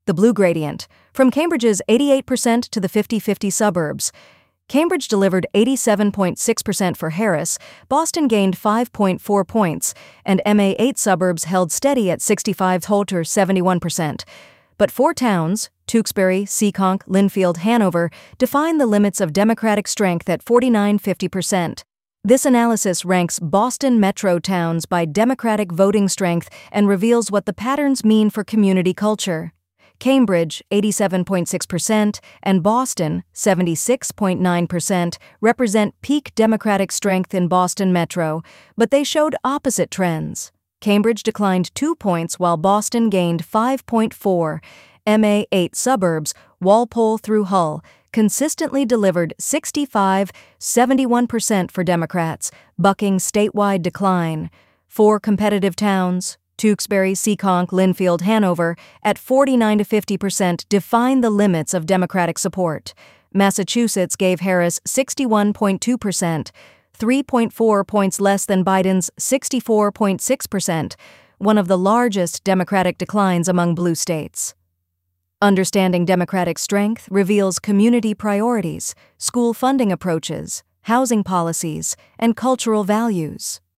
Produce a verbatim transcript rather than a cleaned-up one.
The blue gradient, from Cambridge's eighty-eight percent to the fifty fifty suburbs. Cambridge delivered eighty-seven point six percent for Harris, Boston gained five point four points, and M A eight suburbs held steady at sixty-five to seventy-one percent. But four towns, Tewksbury, Seekonk, Linfield, Hanover, define the limits of Democratic strength at forty-nine to fifty percent. This analysis ranks Boston metro towns by Democratic voting strength and reveals what the patterns mean for community culture. Cambridge, eighty-seven point six percent, and Boston, seventy-six point nine percent, represent peak Democratic strength in Boston metro, but they showed opposite trends. Cambridge declined two points while Boston gained five point four. M A eight suburbs, Walpole through Hull, consistently delivered sixty-five to seventy-one percent for Democrats, bucking statewide decline. Four competitive towns, Tewksbury, Seekonk, Linfield, Hanover, at forty-nine to fifty percent define the limits of Democratic support. Massachusetts gave Harris sixty-one point two percent, three point four points less than Biden's sixty-four point six percent, one of the largest Democratic declines among blue states. Understanding Democratic strength reveals community priorities, school funding approaches, housing policies, and cultural values.